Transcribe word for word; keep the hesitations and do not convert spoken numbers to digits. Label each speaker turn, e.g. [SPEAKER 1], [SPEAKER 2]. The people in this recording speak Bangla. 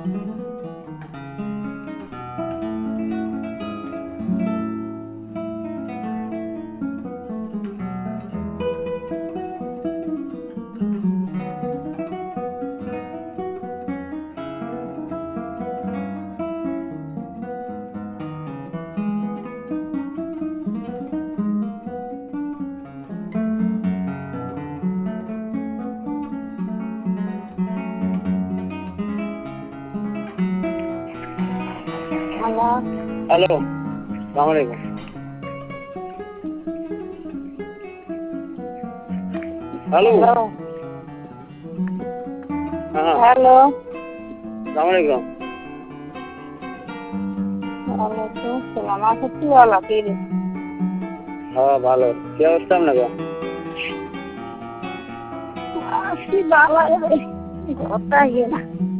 [SPEAKER 1] हेलो
[SPEAKER 2] हेलो अस्सलाम वालेकुम। हेलो
[SPEAKER 1] हेलो
[SPEAKER 2] हाँ
[SPEAKER 1] हेलो
[SPEAKER 2] अस्सलाम वालेकुम।
[SPEAKER 1] ওয়ালাইকুম আসসালাম। আচ্ছা কি বলো কি রে?
[SPEAKER 2] হ্যাঁ ভালো, কি অবস্থা আপনাকে?
[SPEAKER 1] আছি ভালো রে, কোথায় গেলা?